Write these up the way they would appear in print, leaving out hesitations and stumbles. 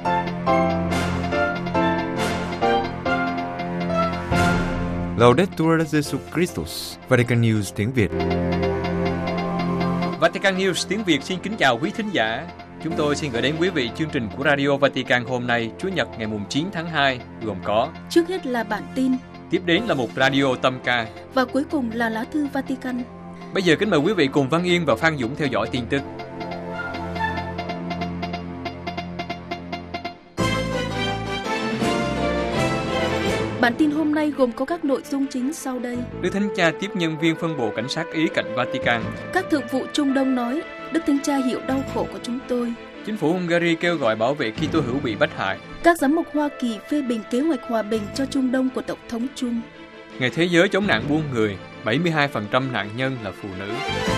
Laudetur Jesus Christus, Vatican News tiếng Việt. Vatican News tiếng Việt xin kính chào quý thính giả. Chúng tôi xin gửi đến quý vị chương trình của Radio Vatican hôm nay, Chủ nhật ngày 9 tháng 2, gồm có: trước hết là bản tin, tiếp đến là một radio tâm ca, và cuối cùng là lá thư Vatican. Bây giờ kính mời quý vị cùng Văn Yên và Phan Dũng theo dõi tin tức. Bản tin hôm nay gồm có các nội dung chính sau đây. Đức Thánh Cha tiếp nhân viên phân bộ cảnh sát Ý cạnh Vatican. Các thượng vụ Trung Đông nói, Đức Thánh Cha hiểu đau khổ của chúng tôi. Chính phủ Hungary kêu gọi bảo vệ Kitô hữu bị bắt hại. Các giám mục Hoa Kỳ phê bình kế hoạch hòa bình cho Trung Đông của Tổng thống Trump. Ngày Thế giới chống nạn buôn người, 72% nạn nhân là phụ nữ.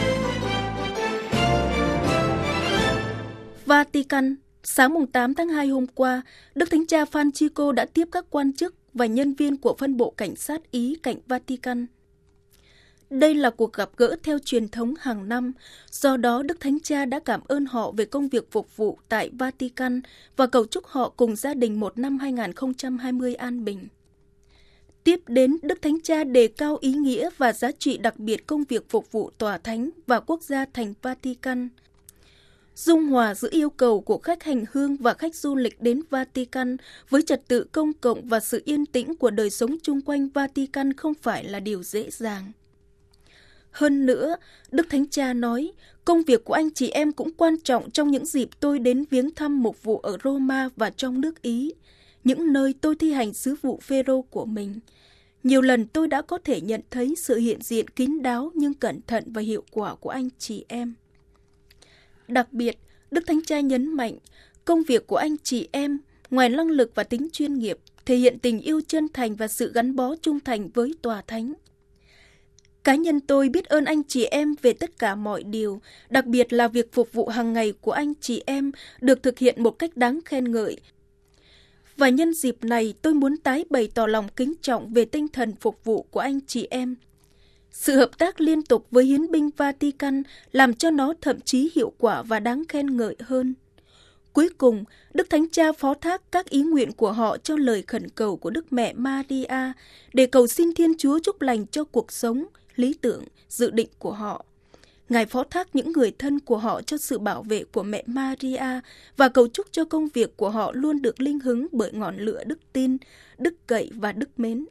Vatican. Sáng 8 tháng 2 hôm qua, Đức Thánh Cha Francisco đã tiếp các quan chức và nhân viên của phân bộ cảnh sát Ý cạnh Vatican. Đây là cuộc gặp gỡ theo truyền thống hàng năm, do đó Đức Thánh Cha đã cảm ơn họ về công việc phục vụ tại Vatican và cầu chúc họ cùng gia đình một năm 2020 an bình. Tiếp đến, Đức Thánh Cha đề cao ý nghĩa và giá trị đặc biệt công việc phục vụ tòa thánh và quốc gia thành Vatican. Dung hòa giữa yêu cầu của khách hành hương và khách du lịch đến Vatican với trật tự công cộng và sự yên tĩnh của đời sống chung quanh Vatican không phải là điều dễ dàng. Hơn nữa, Đức Thánh Cha nói, công việc của anh chị em cũng quan trọng trong những dịp tôi đến viếng thăm mục vụ ở Roma và trong nước Ý, những nơi tôi thi hành sứ vụ Phêrô của mình. Nhiều lần tôi đã có thể nhận thấy sự hiện diện kín đáo nhưng cẩn thận và hiệu quả của anh chị em. Đặc biệt, Đức Thánh Cha nhấn mạnh, công việc của anh chị em, ngoài năng lực và tính chuyên nghiệp, thể hiện tình yêu chân thành và sự gắn bó trung thành với tòa thánh. Cá nhân tôi biết ơn anh chị em về tất cả mọi điều, đặc biệt là việc phục vụ hàng ngày của anh chị em được thực hiện một cách đáng khen ngợi. Và nhân dịp này tôi muốn tái bày tỏ lòng kính trọng về tinh thần phục vụ của anh chị em. Sự hợp tác liên tục với hiến binh Vatican làm cho nó thậm chí hiệu quả và đáng khen ngợi hơn. Cuối cùng, Đức Thánh Cha phó thác các ý nguyện của họ cho lời khẩn cầu của Đức Mẹ Maria để cầu xin Thiên Chúa chúc lành cho cuộc sống, lý tưởng, dự định của họ. Ngài phó thác những người thân của họ cho sự bảo vệ của mẹ Maria và cầu chúc cho công việc của họ luôn được linh hứng bởi ngọn lửa đức tin, đức cậy và đức mến.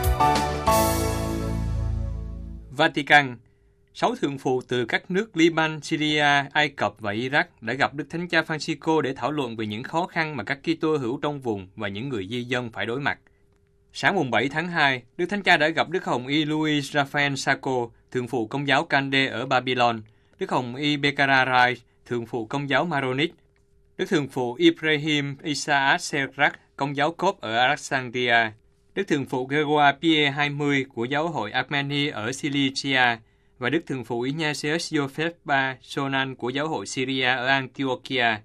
Vatican. 6 thượng phụ từ các nước Liban, Syria, Ai Cập và Iraq đã gặp Đức Thánh Cha Francisco để thảo luận về những khó khăn mà các Kitô hữu trong vùng và những người di dân phải đối mặt. Sáng 7 tháng 2, Đức Thánh Cha đã gặp Đức Hồng Y Luis Rafael Sacco, thượng phụ Công giáo Cande ở Babylon, Đức Hồng Y Becararay, thượng phụ Công giáo Maronit, Đức Thượng phụ Ibrahim Isaac Serrak, Công giáo Cốp ở Alexandria, Đức Thượng phụ Gregor Pie 20 của Giáo hội Armeni ở Cilicia và Đức Thượng phụ Ignatius Joseph III Sonan của Giáo hội Syria ở Antiochia.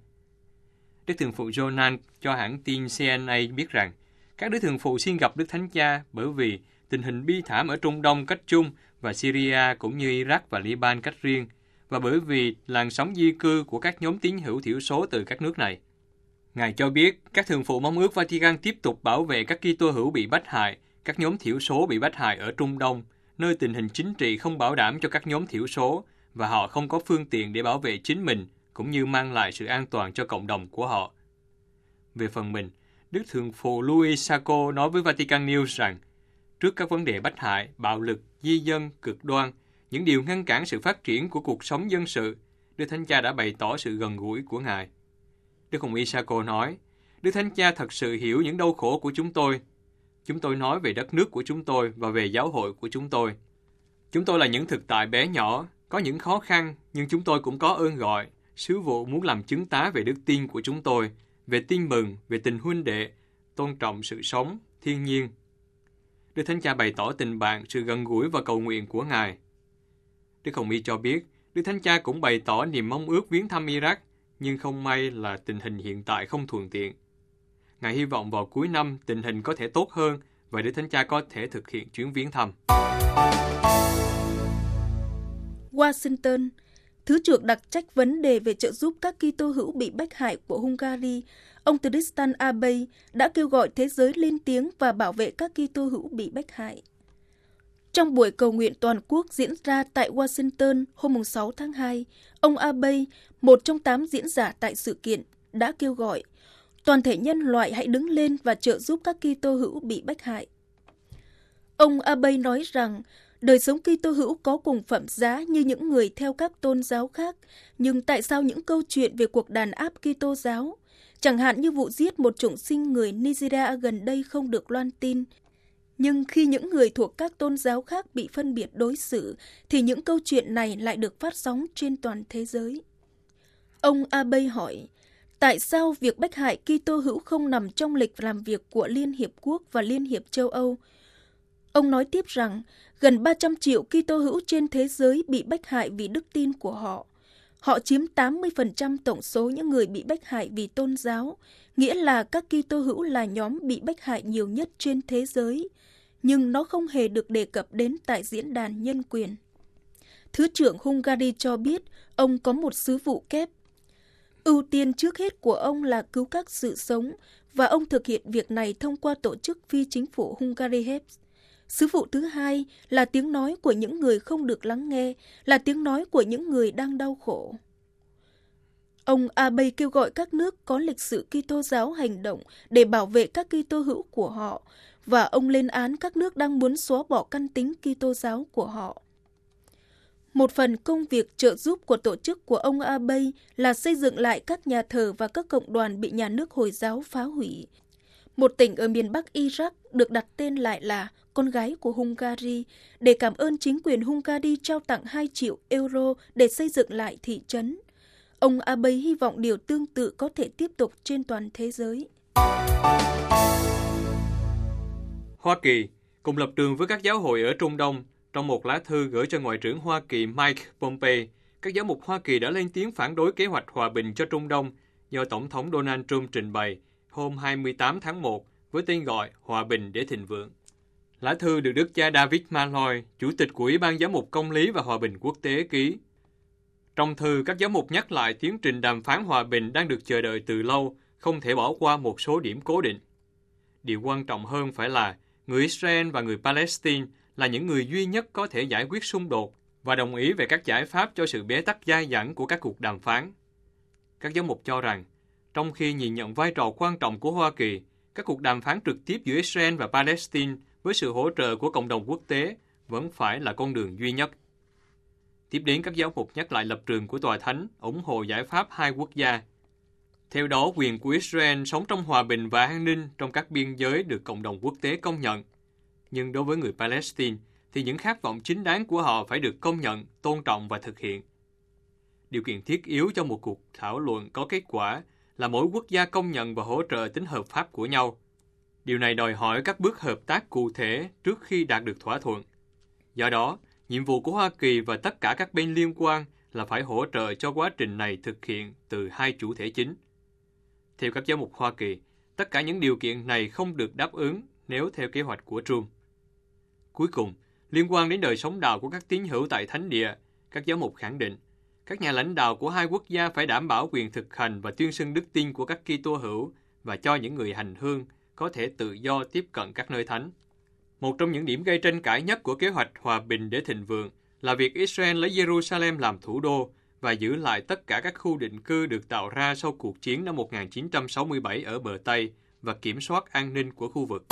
Đức Thượng phụ Jonan cho hãng tin CNA biết rằng các đức thượng phụ xin gặp Đức Thánh Cha bởi vì tình hình bi thảm ở Trung Đông cách chung và Syria cũng như Iraq và Liban cách riêng, và bởi vì làn sóng di cư của các nhóm tín hữu thiểu số từ các nước này. Ngài cho biết các thượng phụ mong ước Vatican tiếp tục bảo vệ các Kitô hữu bị bắt hại, các nhóm thiểu số bị bắt hại ở Trung Đông, nơi tình hình chính trị không bảo đảm cho các nhóm thiểu số và họ không có phương tiện để bảo vệ chính mình cũng như mang lại sự an toàn cho cộng đồng của họ. Về phần mình, Đức Thượng phụ Luis Sacco nói với Vatican News rằng, trước các vấn đề bắt hại, bạo lực, di dân, cực đoan, những điều ngăn cản sự phát triển của cuộc sống dân sự, Đức Thánh Cha đã bày tỏ sự gần gũi của Ngài. Đức Hồng Y Sacco nói, Đức Thánh Cha thật sự hiểu những đau khổ của chúng tôi. Chúng tôi nói về đất nước của chúng tôi và về giáo hội của chúng tôi. Chúng tôi là những thực tại bé nhỏ, có những khó khăn, nhưng chúng tôi cũng có ơn gọi, sứ vụ muốn làm chứng tá về đức tin của chúng tôi, về tin mừng, về tình huynh đệ, tôn trọng sự sống, thiên nhiên. Đức Thánh Cha bày tỏ tình bạn, sự gần gũi và cầu nguyện của Ngài. Đức Hồng Y cho biết, Đức Thánh Cha cũng bày tỏ niềm mong ước viếng thăm Iraq, nhưng không may là tình hình hiện tại không thuận tiện. Ngài hy vọng vào cuối năm tình hình có thể tốt hơn và Đức Thánh Cha có thể thực hiện chuyến viếng thăm. Washington. Thứ trưởng đặc trách vấn đề về trợ giúp các Kitô hữu bị bách hại của Hungary, ông Tristan Abey đã kêu gọi thế giới lên tiếng và bảo vệ các Kitô hữu bị bách hại. Trong buổi cầu nguyện toàn quốc diễn ra tại Washington hôm 6 tháng 2, ông Abey, một trong 8 diễn giả tại sự kiện, đã kêu gọi toàn thể nhân loại hãy đứng lên và trợ giúp các Kitô hữu bị bách hại. Ông Abey nói rằng đời sống Kitô hữu có cùng phẩm giá như những người theo các tôn giáo khác, nhưng tại sao những câu chuyện về cuộc đàn áp Kitô giáo, chẳng hạn như vụ giết một chủng sinh người Nigeria gần đây không được loan tin, nhưng khi những người thuộc các tôn giáo khác bị phân biệt đối xử, thì những câu chuyện này lại được phát sóng trên toàn thế giới. Ông Abey hỏi, tại sao việc bách hại Kitô hữu không nằm trong lịch làm việc của Liên Hiệp Quốc và Liên Hiệp châu Âu? Ông nói tiếp rằng, gần 300 triệu Kitô hữu trên thế giới bị bách hại vì đức tin của họ. Họ chiếm 80% tổng số những người bị bách hại vì tôn giáo, nghĩa là các Kitô hữu là nhóm bị bách hại nhiều nhất trên thế giới, nhưng nó không hề được đề cập đến tại diễn đàn nhân quyền. Thứ trưởng Hungary cho biết ông có một sứ vụ kép. Ưu tiên trước hết của ông là cứu các sự sống, và ông thực hiện việc này thông qua tổ chức phi chính phủ Hungary Helps. Sứ vụ thứ hai là tiếng nói của những người không được lắng nghe, là tiếng nói của những người đang đau khổ. Ông Abey kêu gọi các nước có lịch sử Kitô giáo hành động để bảo vệ các Kitô hữu của họ, và ông lên án các nước đang muốn xóa bỏ căn tính Kitô giáo của họ. Một phần công việc trợ giúp của tổ chức của ông Abey là xây dựng lại các nhà thờ và các cộng đoàn bị nhà nước Hồi giáo phá hủy. Một tỉnh ở miền Bắc Iraq được đặt tên lại là Con gái của Hungary để cảm ơn chính quyền Hungary trao tặng 2 triệu euro để xây dựng lại thị trấn. Ông Abey hy vọng điều tương tự có thể tiếp tục trên toàn thế giới. Hoa Kỳ cùng lập trường với các giáo hội ở Trung Đông. Trong một lá thư gửi cho Ngoại trưởng Hoa Kỳ Mike Pompeo, các giám mục Hoa Kỳ đã lên tiếng phản đối kế hoạch hòa bình cho Trung Đông do Tổng thống Donald Trump trình bày hôm 28 tháng 1 với tên gọi Hòa bình để thịnh vượng. Lá thư được đức cha David Malloy, Chủ tịch của Ủy ban Giám mục Công lý và Hòa bình Quốc tế ký. Trong thư, các giám mục nhắc lại tiến trình đàm phán hòa bình đang được chờ đợi từ lâu, không thể bỏ qua một số điểm cố định. Điều quan trọng hơn phải là người Israel và người Palestine là những người duy nhất có thể giải quyết xung đột và đồng ý về các giải pháp cho sự bế tắc dai dẳng của các cuộc đàm phán. Các giám mục cho rằng, trong khi nhìn nhận vai trò quan trọng của Hoa Kỳ, các cuộc đàm phán trực tiếp giữa Israel và Palestine với sự hỗ trợ của cộng đồng quốc tế vẫn phải là con đường duy nhất. Tiếp đến, các giáo mục nhắc lại lập trường của Tòa Thánh ủng hộ giải pháp hai quốc gia. Theo đó, quyền của Israel sống trong hòa bình và an ninh trong các biên giới được cộng đồng quốc tế công nhận. Nhưng đối với người Palestine, thì những khát vọng chính đáng của họ phải được công nhận, tôn trọng và thực hiện. Điều kiện thiết yếu cho một cuộc thảo luận có kết quả là mỗi quốc gia công nhận và hỗ trợ tính hợp pháp của nhau. Điều này đòi hỏi các bước hợp tác cụ thể trước khi đạt được thỏa thuận. Do đó, nhiệm vụ của Hoa Kỳ và tất cả các bên liên quan là phải hỗ trợ cho quá trình này thực hiện từ hai chủ thể chính. Theo các giám mục Hoa Kỳ, tất cả những điều kiện này không được đáp ứng nếu theo kế hoạch của Trump. Cuối cùng, liên quan đến đời sống đạo của các tín hữu tại Thánh địa, các giám mục khẳng định, các nhà lãnh đạo của hai quốc gia phải đảm bảo quyền thực hành và tuyên xưng đức tin của các Kitô hữu và cho những người hành hương có thể tự do tiếp cận các nơi thánh. Một trong những điểm gây tranh cãi nhất của kế hoạch hòa bình để thịnh vượng là việc Israel lấy Jerusalem làm thủ đô và giữ lại tất cả các khu định cư được tạo ra sau cuộc chiến năm 1967 ở bờ Tây và kiểm soát an ninh của khu vực.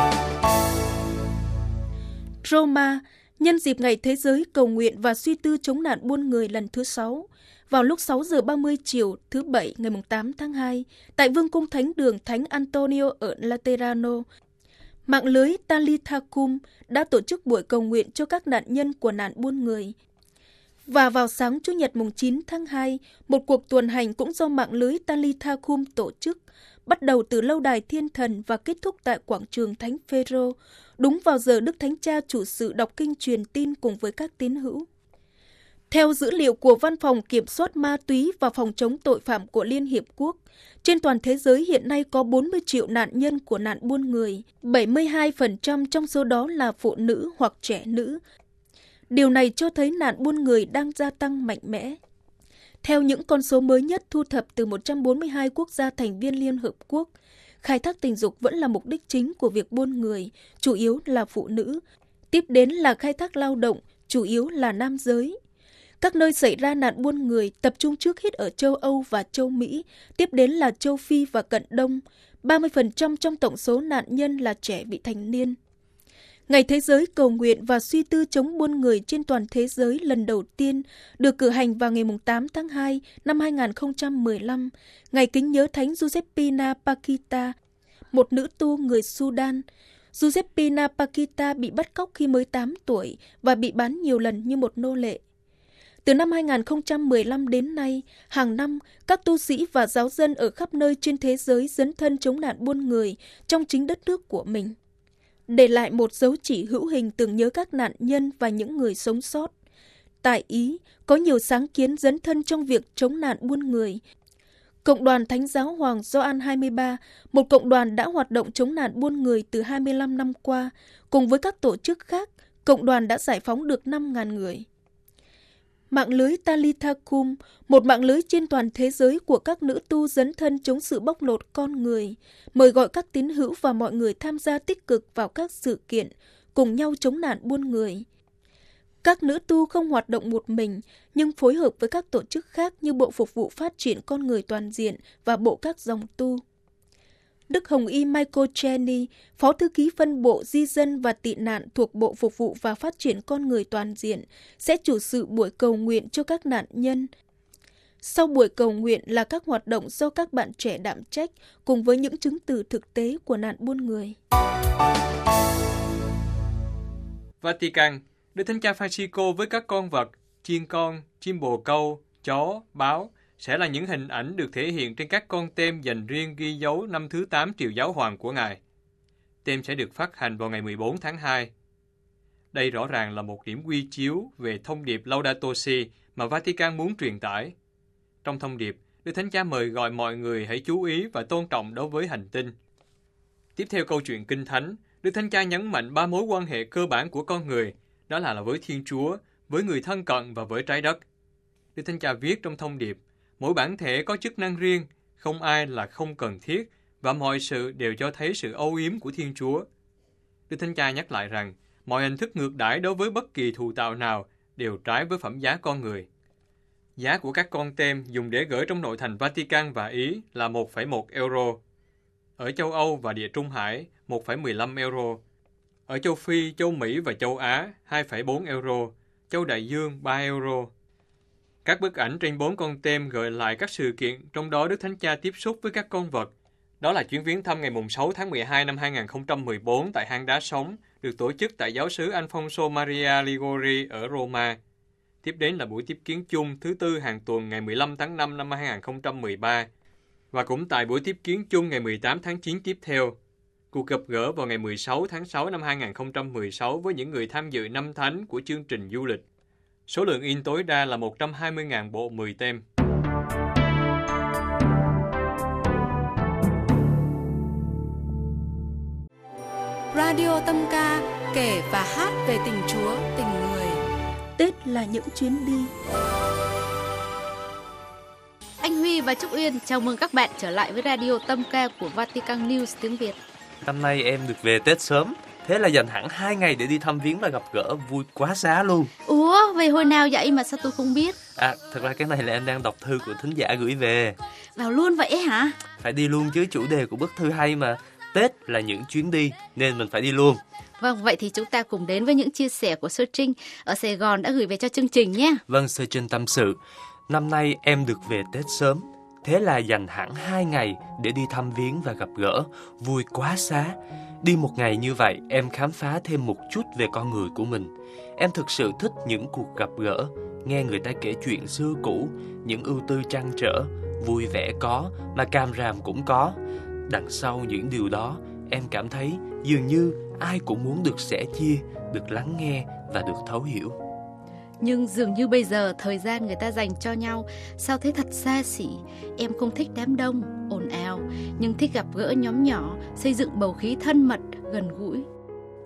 Roma, nhân dịp Ngày Thế giới cầu nguyện và suy tư chống nạn buôn người lần thứ 6, vào lúc 6 giờ 30 chiều thứ Bảy ngày 8 tháng 2, tại Vương cung Thánh đường Thánh Antonio ở Laterano, mạng lưới Talitha Cum đã tổ chức buổi cầu nguyện cho các nạn nhân của nạn buôn người. Và vào sáng Chủ nhật 9 tháng 2, một cuộc tuần hành cũng do mạng lưới Talitha Cum tổ chức, bắt đầu từ lâu đài Thiên Thần và kết thúc tại quảng trường Thánh Phêrô, đúng vào giờ Đức Thánh Cha chủ sự đọc kinh truyền tin cùng với các tín hữu. Theo dữ liệu của Văn phòng Kiểm soát Ma túy và Phòng chống tội phạm của Liên Hiệp Quốc, trên toàn thế giới hiện nay có 40 triệu nạn nhân của nạn buôn người, 72% trong số đó là phụ nữ hoặc trẻ nữ. Điều này cho thấy nạn buôn người đang gia tăng mạnh mẽ. Theo những con số mới nhất thu thập từ 142 quốc gia thành viên Liên Hợp Quốc, khai thác tình dục vẫn là mục đích chính của việc buôn người, chủ yếu là phụ nữ. Tiếp đến là khai thác lao động, chủ yếu là nam giới. Các nơi xảy ra nạn buôn người tập trung trước hết ở châu Âu và châu Mỹ, tiếp đến là châu Phi và Cận Đông. 30% trong tổng số nạn nhân là trẻ vị thành niên. Ngày Thế giới cầu nguyện và suy tư chống buôn người trên toàn thế giới lần đầu tiên được cử hành vào ngày 8 tháng 2 năm 2015, ngày kính nhớ Thánh Giuseppina Paquita, một nữ tu người Sudan. Giuseppina Paquita bị bắt cóc khi mới 8 tuổi và bị bán nhiều lần như một nô lệ. Từ năm 2015 đến nay, hàng năm, các tu sĩ và giáo dân ở khắp nơi trên thế giới dấn thân chống nạn buôn người trong chính đất nước của mình, để lại một dấu chỉ hữu hình tưởng nhớ các nạn nhân và những người sống sót. Tại Ý, có nhiều sáng kiến dấn thân trong việc chống nạn buôn người. Cộng đoàn Thánh Giáo Hoàng Gioan 23, một cộng đoàn đã hoạt động chống nạn buôn người từ 25 năm qua, cùng với các tổ chức khác, cộng đoàn đã giải phóng được 5.000 người. Mạng lưới Talitha Kum, một mạng lưới trên toàn thế giới của các nữ tu dấn thân chống sự bóc lột con người, mời gọi các tín hữu và mọi người tham gia tích cực vào các sự kiện, cùng nhau chống nạn buôn người. Các nữ tu không hoạt động một mình, nhưng phối hợp với các tổ chức khác như Bộ Phục vụ Phát triển Con Người Toàn diện và Bộ các dòng tu. Đức Hồng Y Michael Cheney, Phó Thư ký phân bộ Di dân và Tị nạn thuộc Bộ Phục vụ và Phát triển Con Người Toàn diện, sẽ chủ sự buổi cầu nguyện cho các nạn nhân. Sau buổi cầu nguyện là các hoạt động do các bạn trẻ đảm trách cùng với những chứng từ thực tế của nạn buôn người. Vatican, Đức Thánh Cha Francisco với các con vật, chiên con, chim bồ câu, chó, báo sẽ là những hình ảnh được thể hiện trên các con tem dành riêng ghi dấu năm thứ 8 triều giáo hoàng của Ngài. Tem sẽ được phát hành vào ngày 14 tháng 2. Đây rõ ràng là một điểm quy chiếu về thông điệp Laudato Si mà Vatican muốn truyền tải. Trong thông điệp, Đức Thánh Cha mời gọi mọi người hãy chú ý và tôn trọng đối với hành tinh. Tiếp theo câu chuyện Kinh Thánh, Đức Thánh Cha nhấn mạnh 3 mối quan hệ cơ bản của con người, đó là với Thiên Chúa, với người thân cận và với trái đất. Đức Thánh Cha viết trong thông điệp, mỗi bản thể có chức năng riêng, không ai là không cần thiết, và mọi sự đều cho thấy sự âu yếm của Thiên Chúa. Đức Thánh Cha nhắc lại rằng, mọi hình thức ngược đãi đối với bất kỳ thụ tạo nào đều trái với phẩm giá con người. Giá của các con tem dùng để gửi trong nội thành Vatican và Ý là 1,1 euro. Ở châu Âu và Địa Trung Hải, 1,15 euro. Ở châu Phi, châu Mỹ và châu Á, 2,4 euro. Châu Đại Dương, 3 euro. Các bức ảnh trên 4 con tem gợi lại các sự kiện, trong đó Đức Thánh Cha tiếp xúc với các con vật. Đó là chuyến viếng thăm ngày 6 tháng 12 năm 2014 tại hang đá sống, được tổ chức tại giáo xứ Alfonso Maria Ligori ở Roma. Tiếp đến là buổi tiếp kiến chung thứ 4 hàng tuần ngày 15 tháng 5 năm 2013. Và cũng tại buổi tiếp kiến chung ngày 18 tháng 9 tiếp theo. Cuộc gặp gỡ vào ngày 16 tháng 6 năm 2016 với những người tham dự năm thánh của chương trình du lịch. Số lượng in tối đa là 120.000 bộ 10 tem. Radio Tâm Ca kể và hát về tình Chúa, tình người. Tết là những chuyến đi. Anh Huy và Trúc Uyên chào mừng các bạn trở lại với Radio Tâm Ca của Vatican News tiếng Việt. Năm nay em được về Tết sớm, thế là dành hẳn 2 ngày để đi thăm viếng và gặp gỡ, vui quá xá luôn. Ủa, về hồi nào vậy mà sao tôi không biết? Thật ra cái này là em đang đọc thư của thính giả gửi về. Vào luôn vậy hả? Phải đi luôn chứ, chủ đề của bức thư hay mà. Tết là những chuyến đi, nên mình phải đi luôn. Vâng, vậy thì chúng ta cùng đến với những chia sẻ của Sơ Trinh ở Sài Gòn đã gửi về cho chương trình nhé. Vâng, Sơ Trinh tâm sự. Năm nay em được về Tết sớm, thế là dành hẳn 2 ngày để đi thăm viếng và gặp gỡ, vui quá xá. Đi một ngày như vậy, em khám phá thêm một chút về con người của mình. Em thực sự thích những cuộc gặp gỡ, nghe người ta kể chuyện xưa cũ, những ưu tư trăn trở, vui vẻ có, mà càm ràm cũng có. Đằng sau những điều đó, em cảm thấy dường như ai cũng muốn được sẻ chia, được lắng nghe và được thấu hiểu. Nhưng dường như bây giờ thời gian người ta dành cho nhau sao thế thật xa xỉ. Em không thích đám đông, ồn ào, nhưng thích gặp gỡ nhóm nhỏ, xây dựng bầu khí thân mật, gần gũi.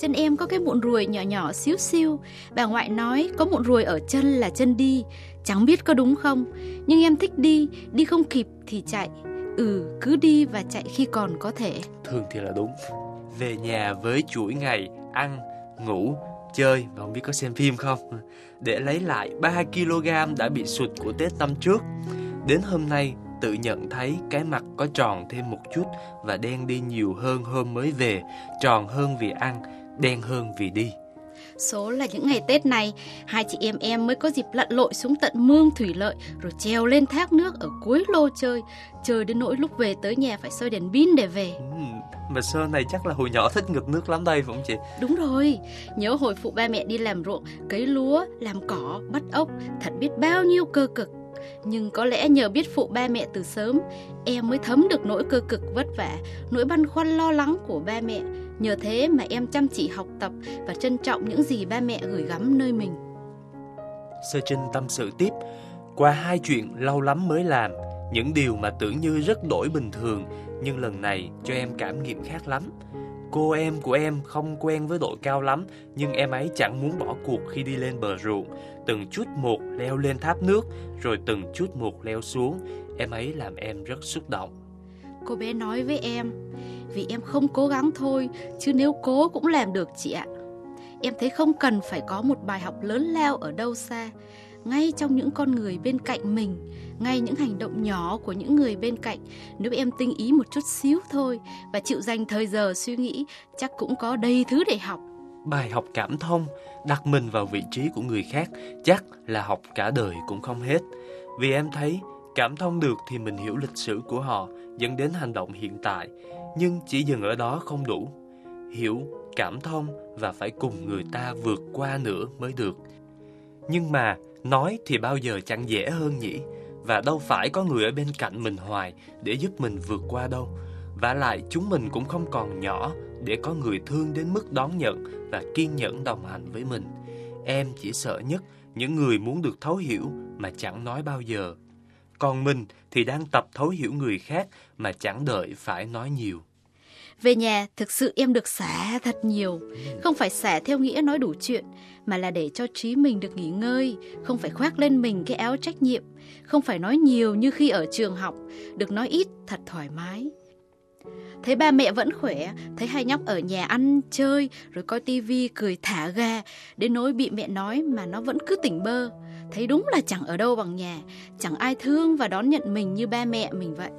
Chân em có cái mụn ruồi nhỏ nhỏ xíu xiu. Bà ngoại nói có mụn ruồi ở chân là chân đi. Chẳng biết có đúng không, nhưng em thích đi, đi không kịp thì chạy. Cứ đi và chạy khi còn có thể. Thường thì là đúng. Về nhà với chuỗi ngày ăn, ngủ, chơi và không biết có xem phim không, để lấy lại 3 kg đã bị sụt của Tết năm trước. Đến hôm nay tự nhận thấy cái mặt có tròn thêm một chút và đen đi nhiều hơn hôm mới về, tròn hơn vì ăn, đen hơn vì đi. Số là những ngày Tết này, hai chị em mới có dịp lặn lội xuống tận mương thủy lợi, rồi trèo lên thác nước ở cuối lô chơi đến nỗi lúc về tới nhà phải soi đèn pin để về. Mà Sơ này chắc là hồi nhỏ thích ngược nước lắm đây phải không chị? Đúng rồi, nhớ hồi phụ ba mẹ đi làm ruộng, cấy lúa, làm cỏ, bắt ốc, thật biết bao nhiêu cơ cực. Nhưng có lẽ nhờ biết phụ ba mẹ từ sớm, em mới thấm được nỗi cơ cực vất vả, nỗi băn khoăn lo lắng của ba mẹ. Nhờ thế mà em chăm chỉ học tập và trân trọng những gì ba mẹ gửi gắm nơi mình. Sơ Trinh tâm sự tiếp. Qua 2 chuyện lâu lắm mới làm, những điều mà tưởng như rất đổi bình thường, nhưng lần này cho em cảm nghiệm khác lắm. Cô em của em không quen với độ cao lắm, nhưng em ấy chẳng muốn bỏ cuộc khi đi lên bờ ruộng. Từng chút một leo lên tháp nước, rồi từng chút một leo xuống. Em ấy làm em rất xúc động. Cô bé nói với em, vì em không cố gắng thôi, chứ nếu cố cũng làm được chị ạ. Em thấy không cần phải có một bài học lớn lao ở đâu xa. Ngay trong những con người bên cạnh mình, ngay những hành động nhỏ của những người bên cạnh, nếu em tinh ý một chút xíu thôi và chịu dành thời giờ suy nghĩ, chắc cũng có đầy thứ để học. Bài học cảm thông, đặt mình vào vị trí của người khác, chắc là học cả đời cũng không hết. Vì em thấy, cảm thông được thì mình hiểu lịch sử của họ, dẫn đến hành động hiện tại. Nhưng chỉ dừng ở đó không đủ. Hiểu, cảm thông và phải cùng người ta vượt qua nữa mới được. Nhưng mà, nói thì bao giờ chẳng dễ hơn nhỉ? Và đâu phải có người ở bên cạnh mình hoài để giúp mình vượt qua đâu. Vả lại chúng mình cũng không còn nhỏ để có người thương đến mức đón nhận và kiên nhẫn đồng hành với mình. Em chỉ sợ nhất những người muốn được thấu hiểu mà chẳng nói bao giờ. Còn mình thì đang tập thấu hiểu người khác mà chẳng đợi phải nói nhiều. Về nhà, thực sự em được xả thật nhiều. Không phải xả theo nghĩa nói đủ chuyện, mà là để cho trí mình được nghỉ ngơi. Không phải khoác lên mình cái áo trách nhiệm. Không phải nói nhiều như khi ở trường học, được nói ít thật thoải mái. Thấy ba mẹ vẫn khỏe, thấy hai nhóc ở nhà ăn, chơi, rồi coi tivi, cười thả ga, đến nỗi bị mẹ nói mà nó vẫn cứ tỉnh bơ. Thấy đúng là chẳng ở đâu bằng nhà, chẳng ai thương và đón nhận mình như ba mẹ mình vậy.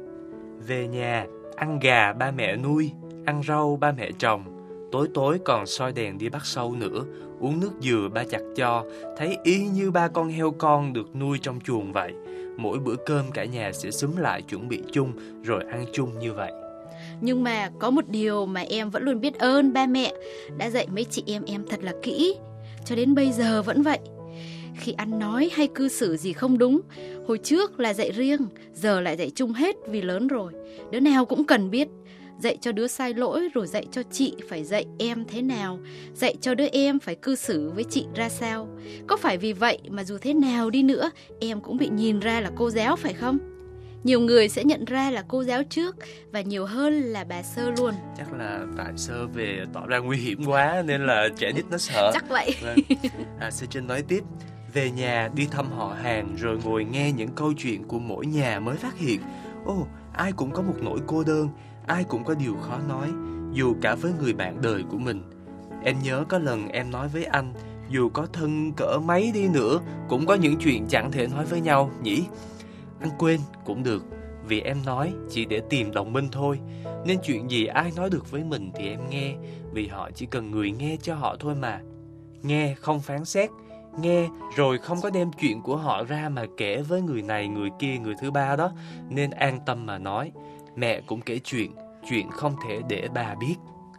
Về nhà, ăn gà ba mẹ nuôi, ăn rau ba mẹ trồng, tối còn soi đèn đi bắt sâu nữa, uống nước dừa ba chặt cho, thấy y như 3 con heo con được nuôi trong chuồng vậy. Mỗi bữa cơm cả nhà sẽ xúm lại chuẩn bị chung rồi ăn chung như vậy. Nhưng mà có một điều mà em vẫn luôn biết ơn ba mẹ đã dạy mấy chị em thật là kỹ, cho đến bây giờ vẫn vậy. Khi ăn nói hay cư xử gì không đúng, hồi trước là dạy riêng, giờ lại dạy chung hết vì lớn rồi. Đứa nào cũng cần biết. Dạy cho đứa sai lỗi rồi dạy cho chị phải dạy em thế nào, dạy cho đứa em phải cư xử với chị ra sao. Có phải vì vậy mà dù thế nào đi nữa, em cũng bị nhìn ra là cô giáo phải không? Nhiều người sẽ nhận ra là cô giáo trước và nhiều hơn là bà Sơ luôn. Chắc là tại Sơ về tỏ ra nguy hiểm quá nên là trẻ nít nó sợ. Chắc vậy. Vâng. Sơ Trinh nói tiếp. Về nhà đi thăm họ hàng rồi ngồi nghe những câu chuyện của mỗi nhà mới phát hiện ai cũng có một nỗi cô đơn, ai cũng có điều khó nói, dù cả với người bạn đời của mình. Em nhớ có lần em nói với anh, dù có thân cỡ mấy đi nữa cũng có những chuyện chẳng thể nói với nhau nhỉ. Anh quên cũng được, vì em nói chỉ để tìm đồng minh thôi. Nên chuyện gì ai nói được với mình thì em nghe, vì họ chỉ cần người nghe cho họ thôi mà. Nghe không phán xét, nghe rồi không có đem chuyện của họ ra mà kể với người này, người kia, người thứ ba đó. Nên an tâm mà nói. Mẹ cũng kể chuyện không thể để bà biết.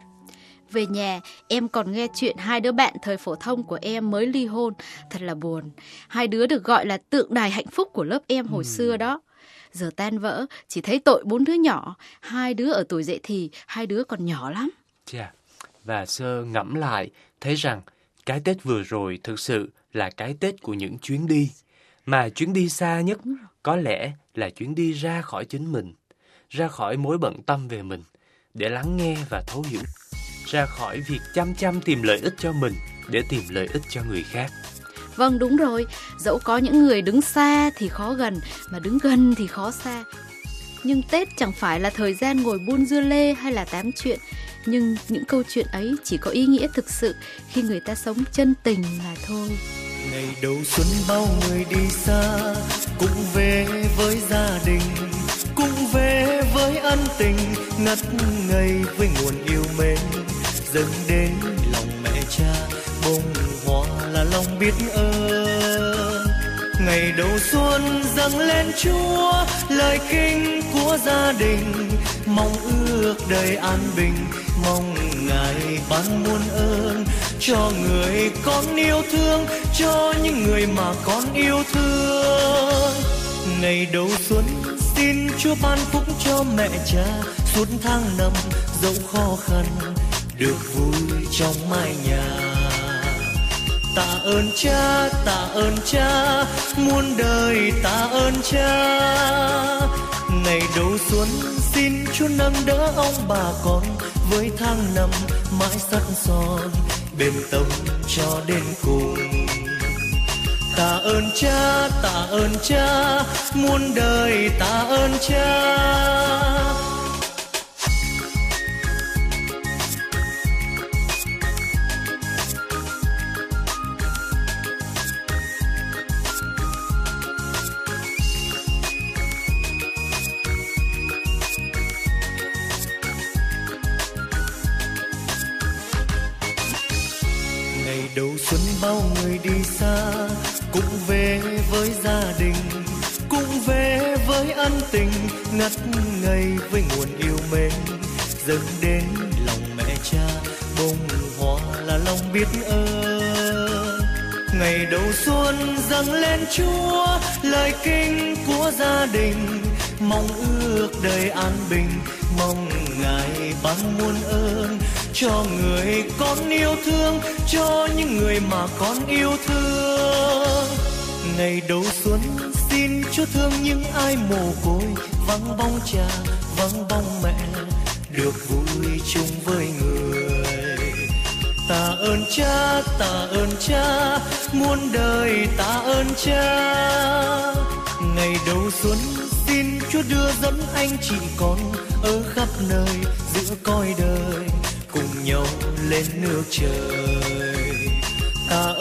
Về nhà, em còn nghe chuyện 2 đứa bạn thời phổ thông của em mới ly hôn. Thật là buồn. 2 đứa được gọi là tượng đài hạnh phúc của lớp em hồi xưa đó. Giờ tan vỡ, chỉ thấy tội 4 đứa nhỏ. 2 đứa ở tuổi dậy thì, 2 đứa còn nhỏ lắm. Chà, và Sơ ngẫm lại, thấy rằng cái Tết vừa rồi thực sự là cái Tết của những chuyến đi. Mà chuyến đi xa nhất có lẽ là chuyến đi ra khỏi chính mình, ra khỏi mối bận tâm về mình, để lắng nghe và thấu hiểu. ra khỏi việc chăm chăm tìm lợi ích cho mình để tìm lợi ích cho người khác. Vâng, đúng rồi, dẫu có những người đứng xa thì khó gần, mà đứng gần thì khó xa. Nhưng Tết chẳng phải là thời gian ngồi buôn dưa lê hay là tám chuyện. Nhưng những câu chuyện ấy chỉ có ý nghĩa thực sự khi người ta sống chân tình là thôi. Ngày đầu xuân bao người đi xa, cũng về với gia đình, cũng về với ân tình, ngất ngây với nguồn yêu mến. Dâng đến lòng mẹ cha, bông hoa là lòng biết ơn. Ngày đầu xuân dâng lên Chúa, lời kinh của gia đình, mong ước đời an bình, mong Ngài ban muôn ơn cho người con yêu thương, cho những người mà con yêu thương. Ngày đầu xuân xin Chúa ban phúc cho mẹ cha, suốt tháng năm dẫu khó khăn được vui trong mái nhà. Tạ ơn cha, muôn đời tạ ơn cha. Ngày đầu xuân xin Chúa nâng đỡ ông bà con, với tháng năm mãi sắt son bền tâm cho đến cùng. Tạ ơn cha, muôn đời tạ ơn cha. Ngày đầu xuân bao người đi xa, cũng về với gia đình, cũng về với ân tình, ngất ngây với nguồn yêu mến. Dâng đến lòng mẹ cha, bông hoa là lòng biết ơn. Ngày đầu xuân dâng lên Chúa, lời kinh của gia đình, mong ước đời an bình, mong Ngài ban muôn ơn cho người con yêu thương, cho những người mà con yêu thương. Ngày đầu xuân xin Chúa thương những ai mồ côi, vắng bóng cha, vắng bóng mẹ, được vui chung với người. Tạ ơn cha, muôn đời tạ ơn cha. Ngày đầu xuân xin Chúa đưa dẫn anh chị con ở khắp nơi giữa cõi đời, cùng nhau lên nước trời. Tạ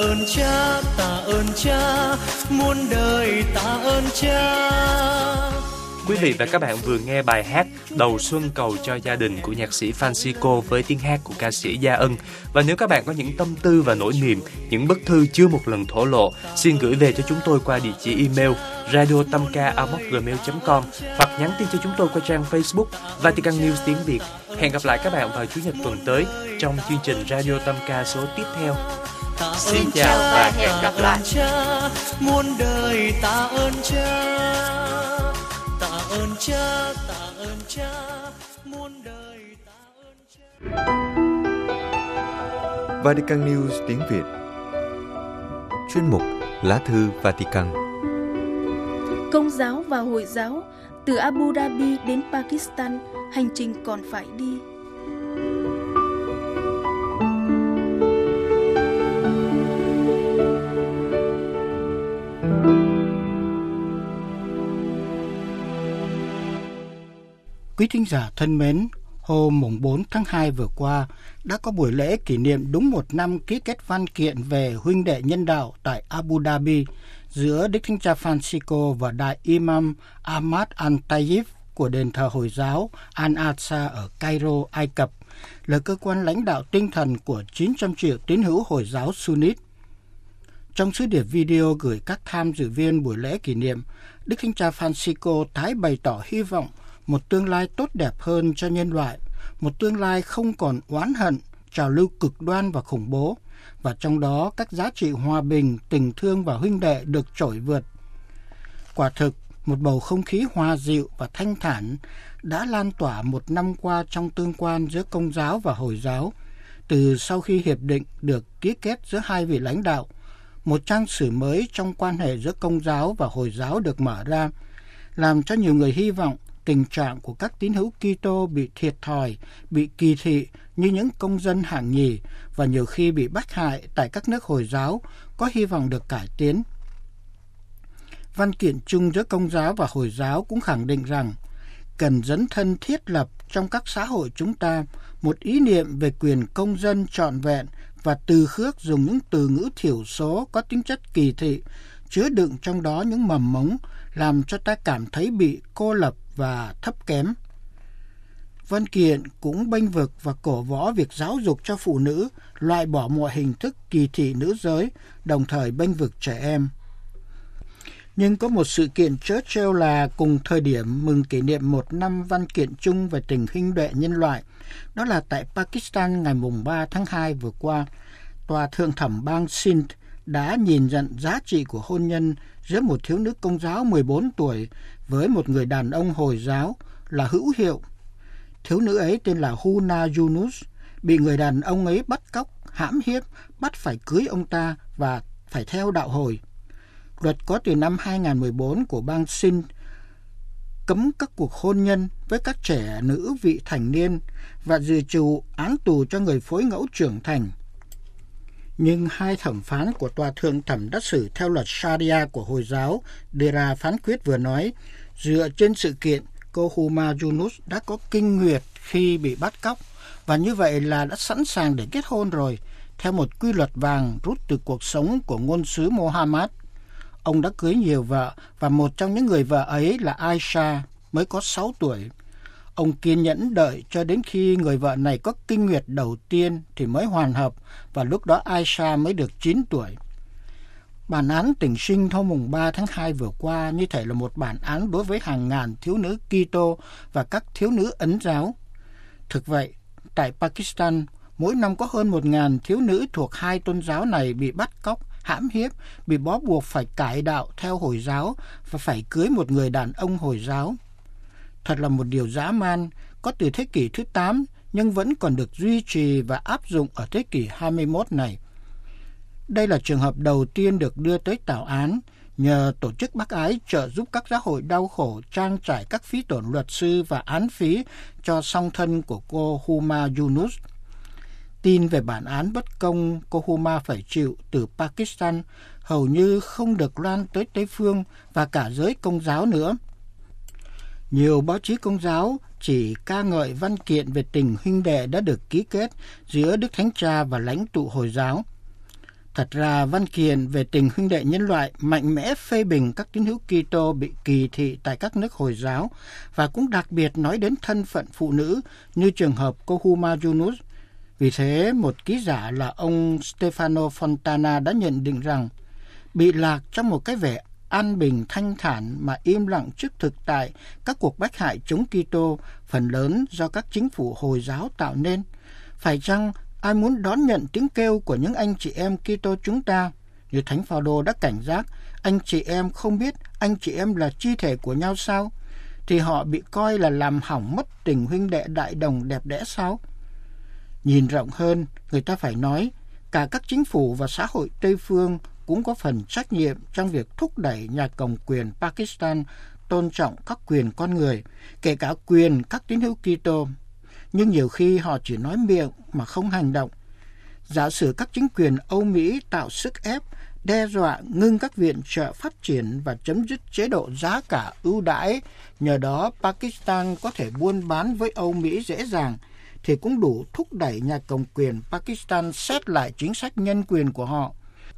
ơn cha, muôn đời tạ ơn cha. Quý vị và các bạn vừa nghe bài hát Đầu Xuân Cầu cho Gia Đình của nhạc sĩ Francisco với tiếng hát của ca sĩ Gia Ân. Và nếu các bạn có những tâm tư và nỗi niềm, những bức thư chưa một lần thổ lộ, xin gửi về cho chúng tôi qua địa chỉ email radiotamca@gmail.com hoặc nhắn tin cho chúng tôi qua trang Facebook Vatican News tiếng Việt. Hẹn gặp lại các bạn vào Chủ nhật tuần tới trong chương trình Radio Tam Ca số tiếp theo. Xin chào và hẹn gặp lại. Muôn đời tạ ơn cha, tạ ơn cha, muôn đời tạ ơn cha. Vatican News tiếng Việt. Chuyên mục Lá thư Vatican. Công giáo và Hồi giáo từ Abu Dhabi đến Pakistan, hành trình còn phải đi. Quý thính giả thân mến, hôm 4 tháng 2 vừa qua đã có buổi lễ kỷ niệm đúng 1 năm ký kết văn kiện về huynh đệ nhân đạo tại Abu Dhabi giữa Đức Thánh Cha Francisco và Đại Imam Ahmad Al-Tayyib của đền thờ Hồi giáo Al-Aqsa ở Cairo, Ai Cập, là cơ quan lãnh đạo tinh thần của 900 triệu tín hữu Hồi giáo Sunnit. Trong sứ điệp video gửi các tham dự viên buổi lễ kỷ niệm, Đức Thánh Cha Francisco tái bày tỏ hy vọng một tương lai tốt đẹp hơn cho nhân loại, một tương lai không còn oán hận, trào lưu cực đoan và khủng bố, và trong đó các giá trị hòa bình, tình thương và huynh đệ được trỗi vượt. Quả thực, một bầu không khí hòa dịu và thanh thản đã lan tỏa 1 năm qua trong tương quan giữa Công giáo và Hồi giáo, từ sau khi hiệp định được ký kết giữa hai vị lãnh đạo. Một trang sử mới trong quan hệ giữa Công giáo và Hồi giáo được mở ra, làm cho nhiều người hy vọng tình trạng của các tín hữu Kitô bị thiệt thòi, bị kỳ thị như những công dân hạng nhì và nhiều khi bị bách hại tại các nước Hồi giáo có hy vọng được cải tiến. Văn kiện chung giữa Công giáo và Hồi giáo cũng khẳng định rằng cần dấn thân thiết lập trong các xã hội chúng ta một ý niệm về quyền công dân trọn vẹn và từ khước dùng những từ ngữ thiểu số có tính chất kỳ thị, chứa đựng trong đó những mầm mống làm cho ta cảm thấy bị cô lập và thấp kém. Văn kiện cũng bênh vực và cổ võ việc giáo dục cho phụ nữ, loại bỏ mọi hình thức kỳ thị nữ giới, đồng thời bênh vực trẻ em. Nhưng có một sự kiện trớ trêu là cùng thời điểm mừng kỷ niệm 1 năm văn kiện chung về tình huynh đệ nhân loại, đó là tại Pakistan ngày 3 tháng 2 vừa qua, Tòa Thượng thẩm bang Sindh đã nhìn nhận giá trị của hôn nhân giữa một thiếu nữ Công giáo 14 tuổi với một người đàn ông Hồi giáo là hữu hiệu. Thiếu nữ ấy tên là Huna Yunus, bị người đàn ông ấy bắt cóc, hãm hiếp, bắt phải cưới ông ta và phải theo đạo Hồi. Luật có từ năm 2014 của bang Sindh cấm các cuộc hôn nhân với các trẻ nữ vị thành niên và dự trù án tù cho người phối ngẫu trưởng thành. Nhưng hai thẩm phán của Tòa Thượng thẩm đã xử theo luật Sharia của Hồi giáo đưa ra phán quyết vừa nói, dựa trên sự kiện cô Huma Yunus đã có kinh nguyệt khi bị bắt cóc và như vậy là đã sẵn sàng để kết hôn rồi, theo một quy luật vàng rút từ cuộc sống của ngôn sứ Muhammad. Ông đã cưới nhiều vợ và một trong những người vợ ấy là Aisha, mới có 6 tuổi. Ông kiên nhẫn đợi cho đến khi người vợ này có kinh nguyệt đầu tiên thì mới hoàn hợp và lúc đó Aisha mới được 9 tuổi. Bản án tỉnh Sindh hôm 3 tháng 2 vừa qua như thể là một bản án đối với hàng ngàn thiếu nữ Kitô và các thiếu nữ Ấn giáo. Thực vậy, tại Pakistan, mỗi năm có hơn 1.000 thiếu nữ thuộc hai tôn giáo này bị bắt cóc, hãm hiếp, bị bó buộc phải cải đạo theo Hồi giáo và phải cưới một người đàn ông Hồi giáo. Thật là một điều dã man, có từ thế kỷ thứ 8 nhưng vẫn còn được duy trì và áp dụng ở thế kỷ 21 này. Đây là trường hợp đầu tiên được đưa tới tảo án nhờ tổ chức bác ái trợ giúp các giáo hội đau khổ trang trải các phí tổn luật sư và án phí cho song thân của cô Huma Yunus. Tin về bản án bất công cô Huma phải chịu từ Pakistan hầu như không được loan tới Tây Phương và cả giới Công giáo nữa. Nhiều báo chí Công giáo chỉ ca ngợi văn kiện về tình huynh đệ đã được ký kết giữa Đức Thánh Cha và lãnh tụ Hồi giáo. Thật ra, văn kiện về tình huynh đệ nhân loại mạnh mẽ phê bình các tín hữu Kitô bị kỳ thị tại các nước Hồi giáo và cũng đặc biệt nói đến thân phận phụ nữ như trường hợp cô Huma Yunus. Vì thế, một ký giả là ông Stefano Fontana đã nhận định rằng bị lạc trong một cái vẻ an bình thanh thản mà im lặng trước thực tại các cuộc bách hại chống Kitô phần lớn do các chính phủ Hồi giáo tạo nên. Phải chăng ai muốn đón nhận tiếng kêu của những anh chị em Kitô chúng ta? Như Thánh Phaolô đã cảnh giác, anh chị em không biết anh chị em là chi thể của nhau sao? Thì họ bị coi là làm hỏng mất tình huynh đệ đại đồng đẹp đẽ sao? Nhìn rộng hơn, người ta phải nói, cả các chính phủ và xã hội Tây phương cũng có phần trách nhiệm trong việc thúc đẩy nhà cầm quyền Pakistan tôn trọng các quyền con người, kể cả quyền các tín hữu Kitô. Nhưng nhiều khi họ chỉ nói miệng mà không hành động. Giả sử các chính quyền Âu Mỹ tạo sức ép, đe dọa ngưng các viện trợ phát triển và chấm dứt chế độ giá cả ưu đãi, nhờ đó Pakistan có thể buôn bán với Âu Mỹ dễ dàng, thì cũng đủ thúc đẩy nhà cầm quyền Pakistan xét lại chính sách nhân quyền của họ.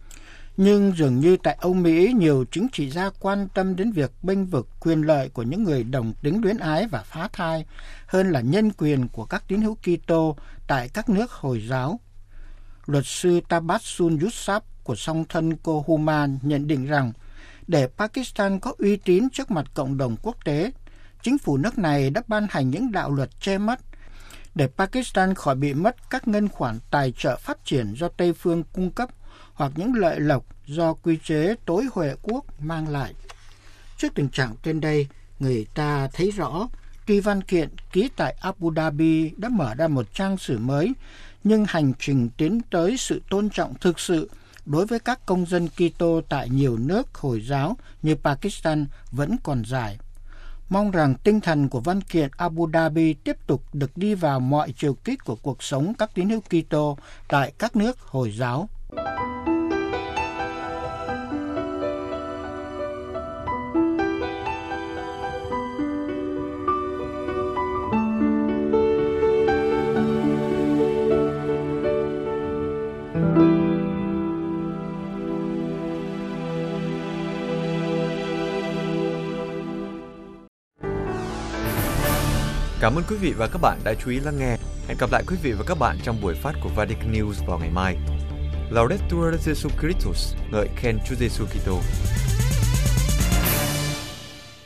Nhưng dường như tại Âu Mỹ, nhiều chính trị gia quan tâm đến việc bênh vực quyền lợi của những người đồng tính luyến ái và phá thai hơn là nhân quyền của các tín hữu Kitô tại các nước Hồi giáo. Luật sư Tabassun Yusuf của song thân cô Huma nhận định rằng để Pakistan có uy tín trước mặt cộng đồng quốc tế, chính phủ nước này đã ban hành những đạo luật che mắt để Pakistan khỏi bị mất các ngân khoản tài trợ phát triển do Tây phương cung cấp hoặc những lợi lộc do quy chế tối Huệ quốc mang lại. Trước tình trạng trên đây, người ta thấy rõ, tuy văn kiện ký tại Abu Dhabi đã mở ra một trang sử mới, nhưng hành trình tiến tới sự tôn trọng thực sự đối với các công dân Kitô tại nhiều nước Hồi giáo như Pakistan vẫn còn dài. Mong rằng tinh thần của văn kiện Abu Dhabi tiếp tục được đi vào mọi chiều kích của cuộc sống các tín hữu Kitô tại các nước Hồi giáo. Cảm ơn quý vị và các bạn đã chú ý lắng nghe. Hẹn gặp lại quý vị và các bạn trong buổi phát của Vatican News vào ngày mai. Laudetur Jesu Christus, ngợi khen Chúa Giêsu Kitô.